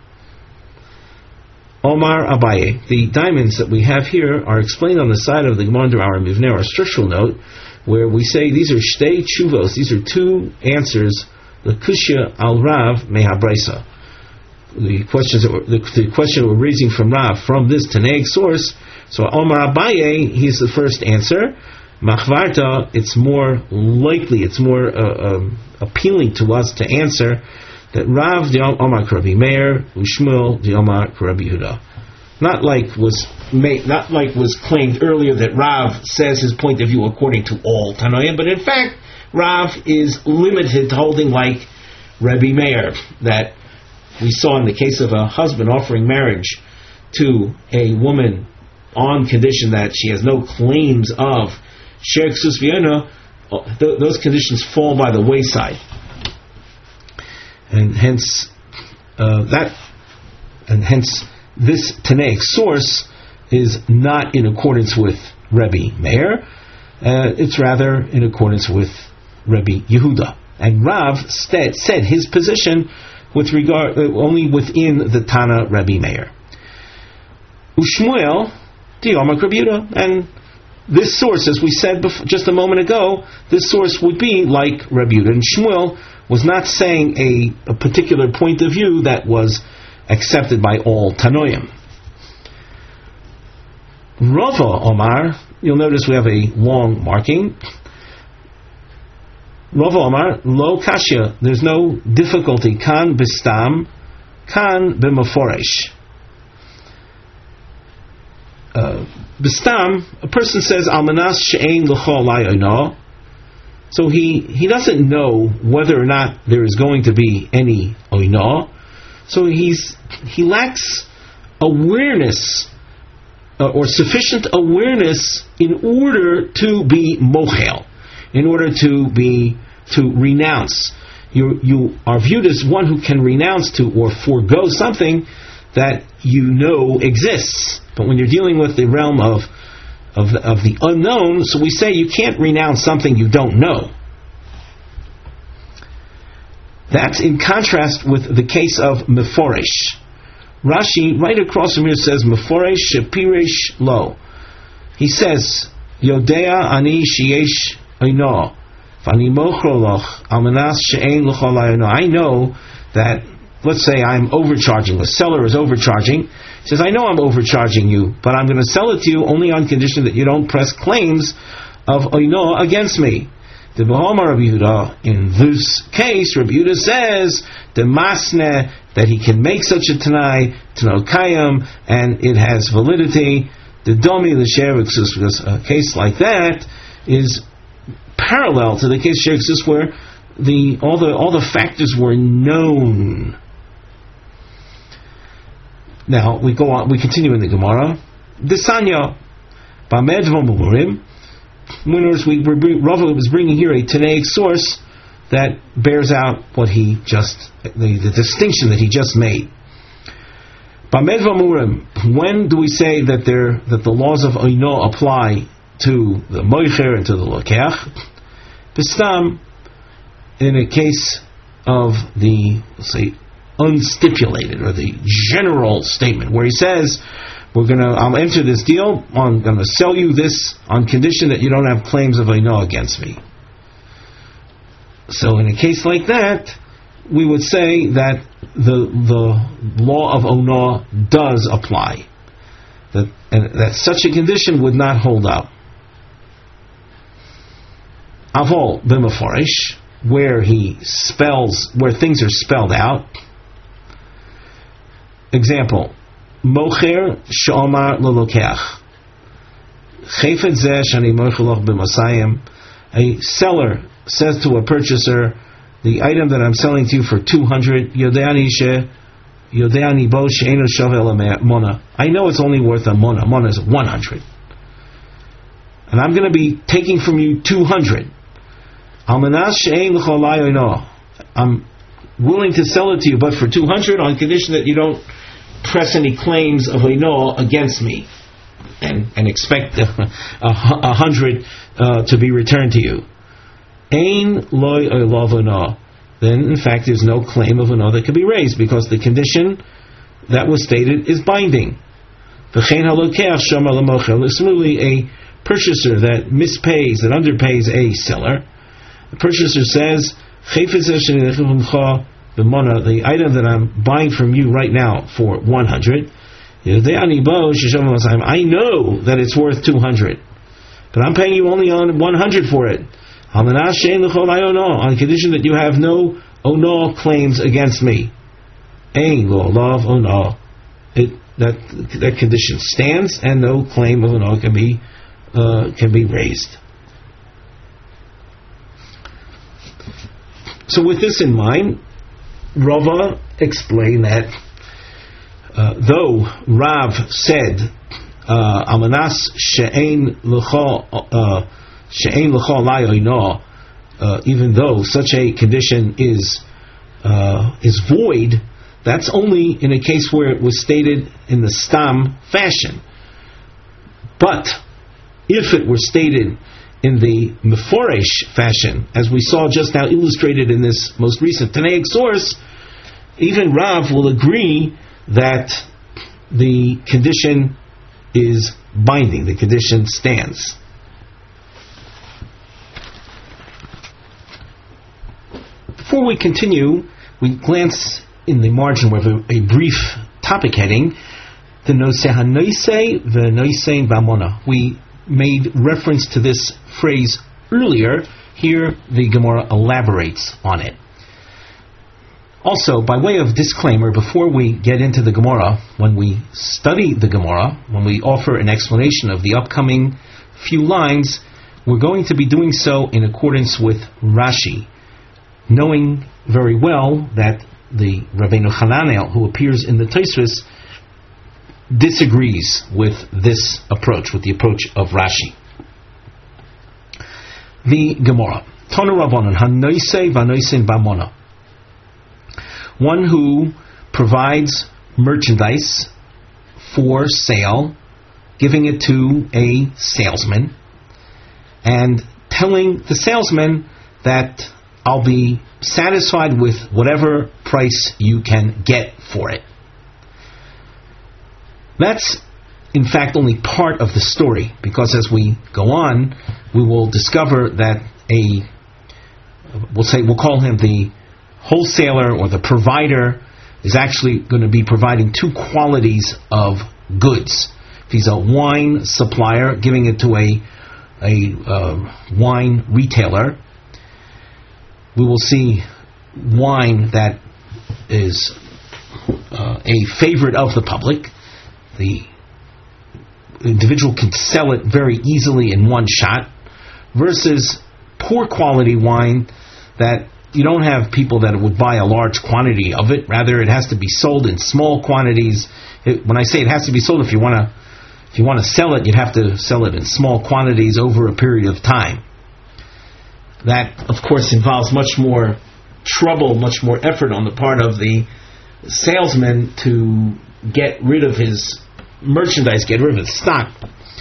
Omar Abaye. The diamonds that we have here are explained on the side of the Gemara our Mivneh, our structural note, where we say these are shtei tshuvos, these are two answers, the kushya al Rav mehabraisa. The questions that were, the, the question we're raising from Rav from this Tanaic source. So Omar Abaye, he's the first answer. Machvarta, it's more likely, it's more uh, um, appealing to us to answer that Rav the Omar Rabbi Meir, Ushmuel the Omar Rabbi Yehuda. Not like was made, not like was claimed earlier that Rav says his point of view according to all Tanoim, but in fact Rav is limited to holding like Rabbi Meir, that we saw in the case of a husband offering marriage to a woman on condition that she has no claims of Sher Ksus V'Yona, th- those conditions fall by the wayside. And hence, uh, that, and hence, this Tanaic source is not in accordance with Rabbi Meir. Uh, it's rather in accordance with Rabbi Yehuda. And Rav st- said his position with regard uh, only within the Tana Rabbi Meir. Ushmuel the Omar Rabbi Yehuda, and this source, as we said before, just a moment ago, this source would be like Rabbi Yehuda. And Shmuel was not saying a, a particular point of view that was accepted by all Tanoim. Rava Omar, you'll notice we have a long marking. Rava Omar, lo kashya, there's no difficulty. Kan bistam, kan b'maforesh. Uh, Bistam, a person says Almanas she'ein l'chol layono, so he he doesn't know whether or not there is going to be any oino, so he's he lacks awareness uh, or sufficient awareness in order to be mochel, in order to be to renounce. You you are viewed as one who can renounce to or forego something that you know exists. But when you're dealing with the realm of, of, the, of the unknown, so we say you can't renounce something you don't know. That's in contrast with the case of Meforesh. Rashi, right across from here, says Meforesh Shapirish Lo. He says, Yodea ani sheyesh oino, v'ani mochro loch, almanas she'ein l'chol oino. I know that, let's say I'm overcharging, the seller is overcharging. He says, I know I'm overcharging you, but I'm going to sell it to you only on condition that you don't press claims of oino against me. The Bahama Rabbi Yehuda, in this case, Rabbi Yehuda says, the masne, that he can make such a tanai, tano kayam, and it has validity. The domi, the sheriksus, because a case like that is parallel to the case of sheriksus where the all the all the factors were known. Now we go on. We continue in the Gemara. Desanya, Bamed v'Murim. Notice we Rava was bringing here a Tanaic source that bears out what he just the, the distinction that he just made. Bamed v'Murim. When do we say that there that the laws of Oino apply to the Moicher and to the Lokeach? Bistam, in a case of the, let's say, unstipulated, or the general statement, where he says, we're going to, I'll enter this deal, I'm going to sell you this on condition that you don't have claims of Oino against me. So in a case like that, we would say that the the law of Oino does apply. That, and that such a condition would not hold up. Avol b'meforish, where he spells, where things are spelled out. Example, mocher she'omar lolokeach, chayfet zeh shani mocheloch b'masayim. A seller says to a purchaser, the item that I'm selling to you for two hundred, yodeani she, yodeani bo she'eno shovel mona. I know it's only worth a mona. Mona is one hundred, and I'm going to be taking from you two hundred. Almanas she'ein l'chol layono. I'm willing to sell it to you, but for two hundred on condition that you don't press any claims of Eino against me and, and expect a, a, a hundred uh, to be returned to you. Ein loy olav Eino. Then, in fact, there's no claim of Eino that can be raised because the condition that was stated is binding. Similarly, a purchaser that mispays, that underpays a seller, the purchaser says, the item that I'm buying from you right now for one hundred, I know that it's worth two hundred, but I'm paying you only on one hundred for it, on the condition that you have no ono claims against me. Ein lo olav ono. It that that condition stands, and no claim of ono can be uh, can be raised. So, with this in mind, Rava explained that uh, though Rav said Amanas she'ein l'cha she'ein l'cha layoino, even though such a condition is uh, is void, that's only in a case where it was stated in the stam fashion. But if it were stated in the meforesh fashion, as we saw just now illustrated in this most recent Tanaic source, even Rav will agree that the condition is binding, the condition stands. Before we continue, we glance in the margin with a, a brief topic heading, the Noseh HaNoisei v'Noisei B'Amona. We made reference to this phrase earlier. Here the Gemara elaborates on it. Also, by way of disclaimer, before we get into the Gemara, when we study the Gemara, when we offer an explanation of the upcoming few lines, we're going to be doing so in accordance with Rashi, knowing very well that the Rabbeinu Hananel, who appears in the Tosfos, disagrees with this approach, with the approach of Rashi. The Gemara. Tonu Rabbanan, HaNoisei v'Noisei B'Amona. One who provides merchandise for sale, giving it to a salesman, and telling the salesman that I'll be satisfied with whatever price you can get for it. That's, in fact, only part of the story, because as we go on, we will discover that a, we'll say, we'll call him the wholesaler or the provider, is actually going to be providing two qualities of goods. If he's a wine supplier, giving it to a, a uh, wine retailer, we will see wine that is uh, a favorite of the public. The individual can sell it very easily in one shot, versus poor quality wine that you don't have people that would buy a large quantity of it. Rather, it has to be sold in small quantities. It, when I say it has to be sold, if you want to if you want to sell it, you'd have to sell it in small quantities over a period of time. That, of course, involves much more trouble, much more effort on the part of the salesman to get rid of his merchandise, get rid of his stock.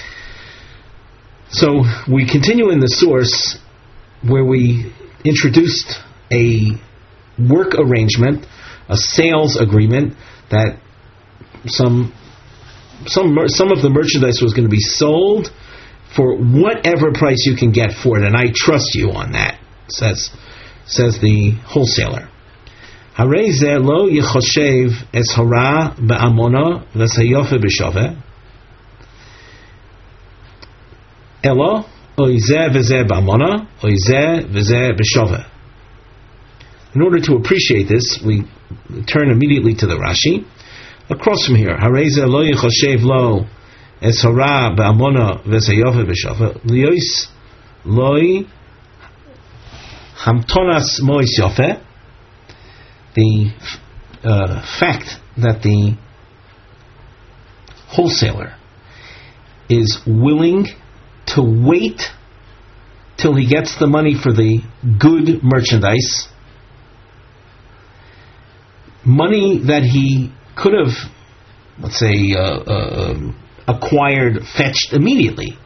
So we continue in the source where we introduced a work arrangement, a sales agreement, that some some some of the merchandise was going to be sold for whatever price you can get for it, and I trust you on that, says says the wholesaler. Harei zeh lo yichoshev es hara be'amona v'sayofe b'shove elo oy zeh v'zeh be'amona oy zeh v'zeh b'shove. In order to appreciate this, we turn immediately to the Rashi. Across from here, Harei zeh lo yichoshev lo es hara be'amona v'sayofe b'shove liyos loy hamtonas mois yofe. The uh, fact that the wholesaler is willing to wait till he gets the money for the good merchandise, money that he could have let's say, uh, uh, acquired, fetched immediately.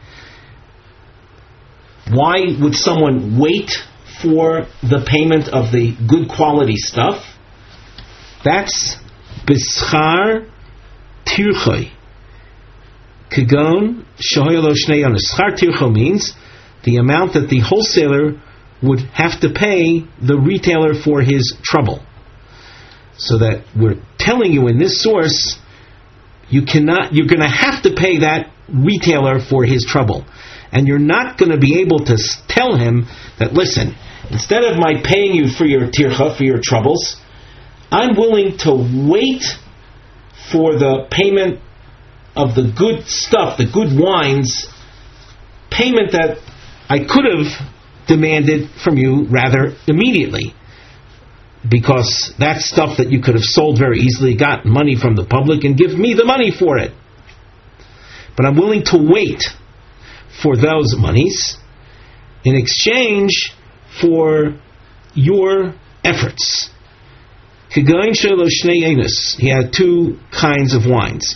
Why would someone wait for the payment of the good quality stuff? That's B'schar Tirchoi. Kagon Shohaylo Shnei Yonos. Schar Tircho means the amount that the wholesaler would have to pay the retailer for his trouble. So that we're telling you in this source, you cannot, you're going to have to pay that retailer for his trouble. And you're not going to be able to tell him that, listen, instead of my paying you for your tircha, for your troubles, I'm willing to wait for the payment of the good stuff, the good wines, payment that I could have demanded from you rather immediately. Because that's stuff that you could have sold very easily, got money from the public, and give me the money for it. But I'm willing to wait for those monies in exchange for your efforts. He had two kinds of wines.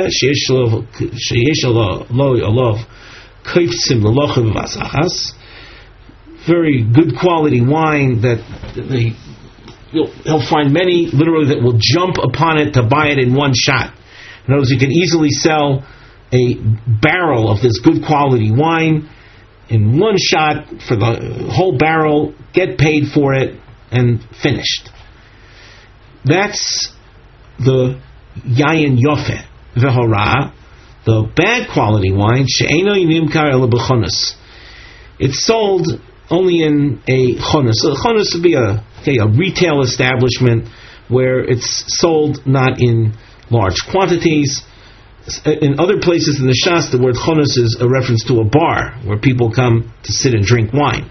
Very good quality wine that they, he'll find many literally that will jump upon it to buy it in one shot. In other words, you can easily sell a barrel of this good quality wine in one shot for the whole barrel, get paid for it, and finished. That's the Yayin Yofe, Vehora, the bad quality wine, She'eno Yimkar El B'chonos. It's sold only in a chonos. So a chonos would be a, okay, a retail establishment where it's sold not in large quantities. In other places in the Shas, the word chonos is a reference to a bar where people come to sit and drink wine.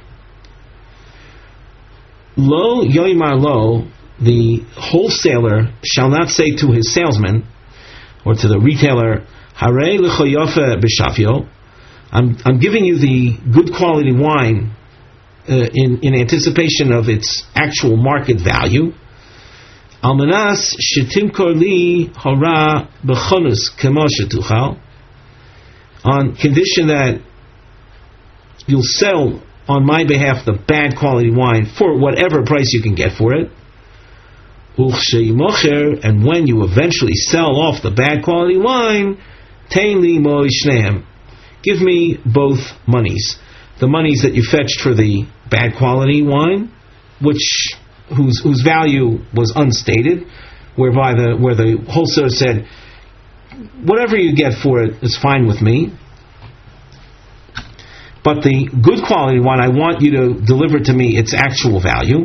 Lo yoimar lo, the wholesaler shall not say to his salesman or to the retailer, Harei l'cho yofe b'shafio, I'm I'm giving you the good quality wine uh, in in anticipation of its actual market value. Almanas shetimkor li hora b'chonus kemo shetuchal, on condition that you'll sell on my behalf the bad quality wine for whatever price you can get for it. And when you eventually sell off the bad quality wine, tein li mo shneim, give me both monies. The monies that you fetched for the bad quality wine, which whose whose value was unstated, whereby the where the wholesaler said, whatever you get for it is fine with me. But the good quality wine, I want you to deliver to me its actual value.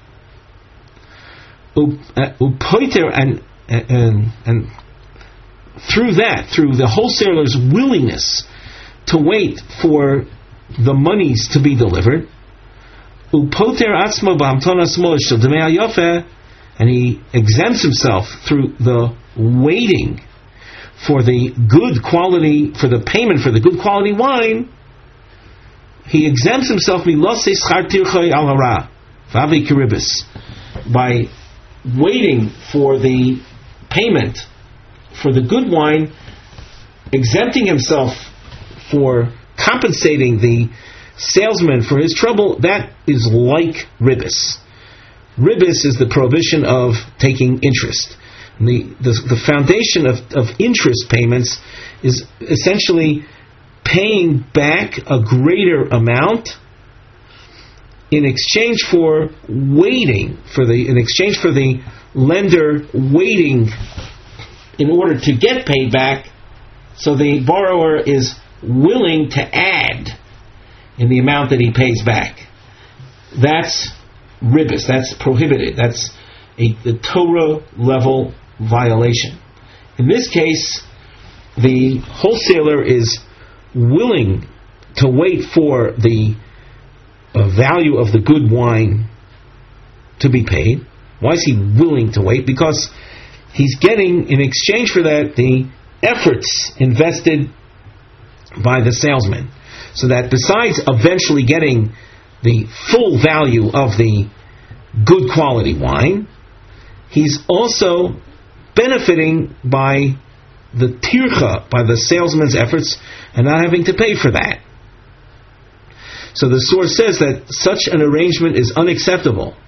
Upoiter, and and and through that, through the wholesaler's willingness to wait for the monies to be delivered, upoter atzmo b'hamtona smol shel demei hayofe, and he exempts himself through the waiting for the good quality, for the payment for the good quality wine. He exempts himself milosei schar tirchoi al hara v'avi kiribis, by waiting for the payment for the good wine, exempting himself for compensating the salesman for his trouble. That is like ribis. Ribis is the prohibition of taking interest. And the, the the foundation of, of interest payments is essentially paying back a greater amount in exchange for waiting for the in exchange for the lender waiting in order to get paid back. So the borrower is willing to add in the amount that he pays back. That's ribis. That's prohibited. That's a the Torah level violation. In this case, the wholesaler is willing to wait for the uh, value of the good wine to be paid. Why is he willing to wait? Because he's getting, in exchange for that, the efforts invested by the salesman. So that besides eventually getting the full value of the good quality wine, he's also benefiting by the tircha, by the salesman's efforts, and not having to pay for that. So the source says that such an arrangement is unacceptable.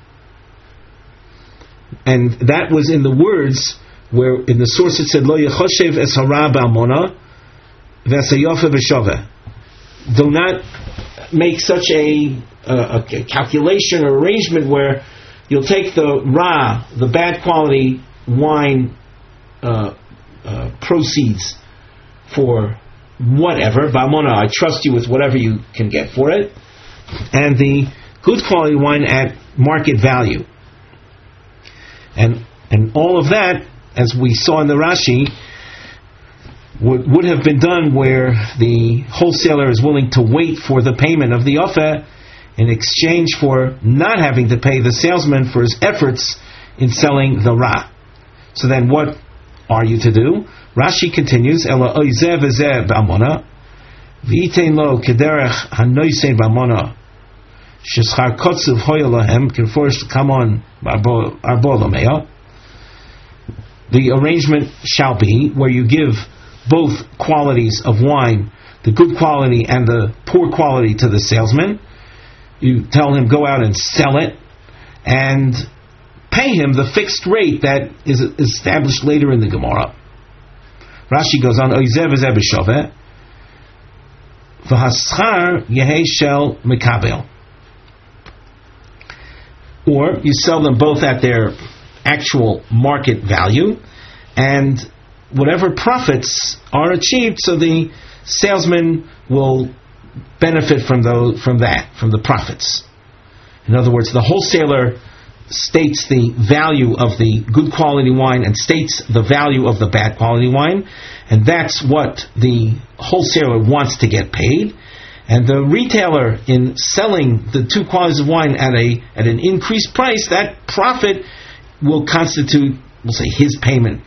And that was in the words where in the source it said, Lo yechoshev es hara ba'amona v'esayofe v'shaveh. Do not make such a, uh, a calculation or arrangement where you'll take the ra, the bad quality wine uh, uh, proceeds for whatever, ba'amona, I trust you with whatever you can get for it, and the good quality wine at market value. And and all of that, as we saw in the Rashi, would, would have been done where the wholesaler is willing to wait for the payment of the offer in exchange for not having to pay the salesman for his efforts in selling the ra. So then what are you to do? Rashi continues, Ela oizeh v'zeh b'amona v'itein lo kederech hanoisei b'amona sheschar kotzuv hoya lahem k'forsh kamon arbo lameya. The arrangement shall be where you give both qualities of wine, the good quality and the poor quality, to the salesman. You tell him go out and sell it and pay him the fixed rate that is established later in the Gemara. Rashi goes on, Oizev v'zeh b'shaveh v'haschar yehei shel mekabel. Or you sell them both at their actual market value, and whatever profits are achieved, so the salesman will benefit from those, from that, from the profits. In other words, the wholesaler states the value of the good quality wine and states the value of the bad quality wine, and that's what the wholesaler wants to get paid. And the retailer, in selling the two qualities of wine at a at an increased price, that profit will constitute, we'll say, his payment.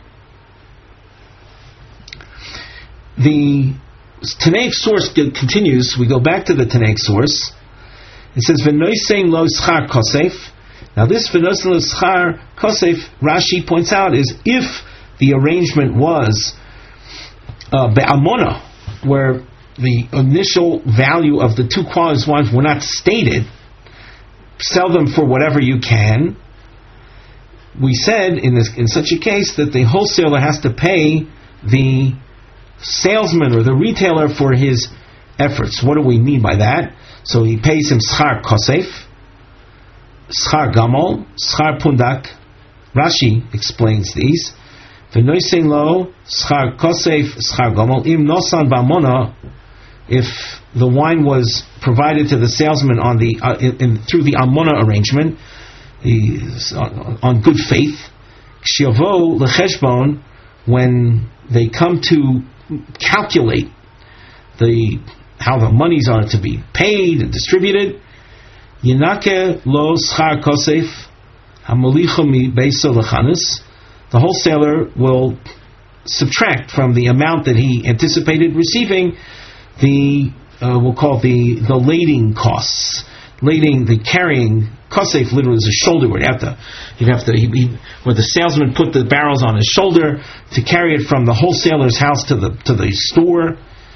The Tanaic source continues. We go back to the Tanaic source. It says, "V'noisein lo schar kosef." Now, this "v'noisein lo schar kosef," Rashi points out, is if the arrangement was uh, be'amona, where the initial value of the two qualities of wines were not stated, sell them for whatever you can. We said in this, in such a case, that the wholesaler has to pay the salesman or the retailer for his efforts. What do we mean by that? So he pays him schar kosef, schar gamol, schar pundak. Rashi explains these. V'noisein lo schar kosef, schar gamol im nosan ba'amona. If the wine was provided to the salesman on the uh, in, in, through the amona arrangement, the, on, on good faith, kshiavo lecheshbon, when they come to calculate the how the monies are to be paid and distributed, Yinake lo schar kosef hamolicha mi beiso lechanis, the wholesaler will subtract from the amount that he anticipated receiving the uh, we'll call the the lading costs, lading, the carrying. Kosef literally is a shoulder where you have to, you have to, he, he, where the salesman put the barrels on his shoulder to carry it from the wholesaler's house to the to the store.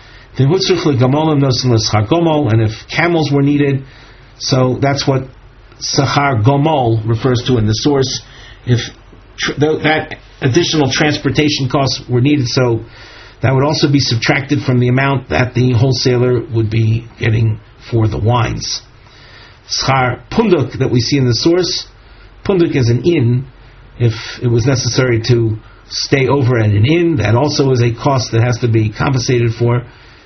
And if camels were needed, so that's what sachar gomol refers to in the source. If tr- th- that additional transportation costs were needed, so that would also be subtracted from the amount that the wholesaler would be getting for the wines. Schar punduk that we see in the source, punduk is an inn. If it was necessary to stay over at an inn, that also is a cost that has to be compensated for.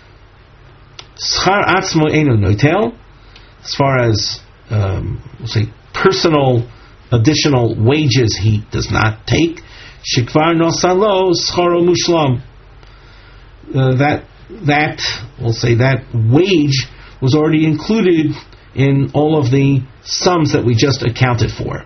Schar atzmo eino noitel, as far as um, we'll say personal additional wages, he does not take. Shikvar nosalo scharo mushlam. That that we'll say that wage was already included in all of the sums that we just accounted for.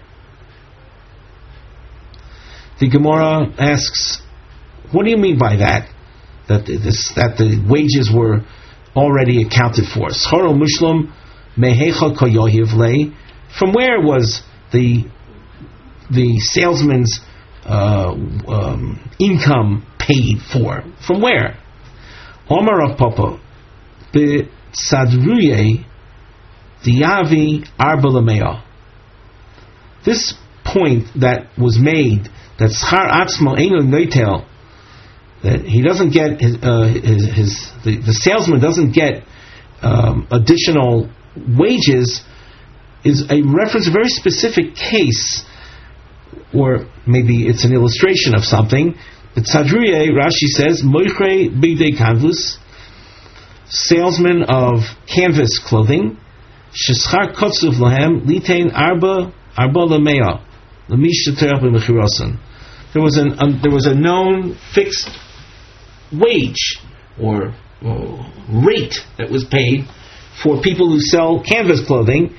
The Gemara asks, what do you mean by that? That this, that the wages were already accounted for. Scharo mushlam mehecha koyohiv lei. From where was the the salesman's uh, um, income paid for. From where? Omar Rav Papa, B'Tzadruye Diavi Arba Lamea. This point that was made, that Schar Atzmo Eino Noitel, that he doesn't get his, uh, his, his the, the salesman doesn't get um, additional wages, is a reference, a very specific case, or maybe it's an illustration of something. The Tzadruye, Rashi says, Moichrei Bidei Canvas, salesman of canvas clothing, Sheschar Kotsuv Lahem, Litain Arba, Arba Lamea, Lamish Sheterach B'Mechirosan. There was an um, there was a known fixed wage or uh, rate that was paid for people who sell canvas clothing,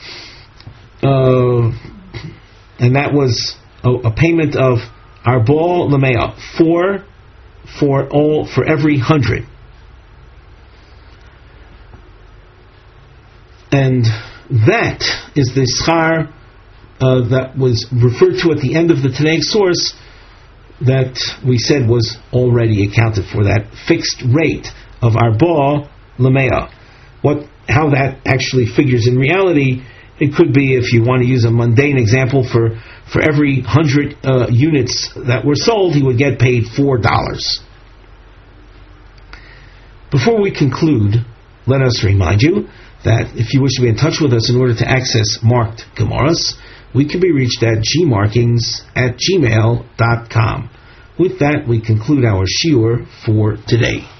uh, and that was a, a payment of Arba Lamea, four for all for every hundred. And that is the schar uh, that was referred to at the end of the Tanaic source that we said was already accounted for, that fixed rate of Arba Lamea. What, how that actually figures in reality, it could be, if you want to use a mundane example, for, for every hundred uh, units that were sold, he would get paid four dollars. Before we conclude, let us remind you that if you wish to be in touch with us in order to access marked Gemaras, we can be reached at gmarkings at gmail dot com. With that, we conclude our shiur for today.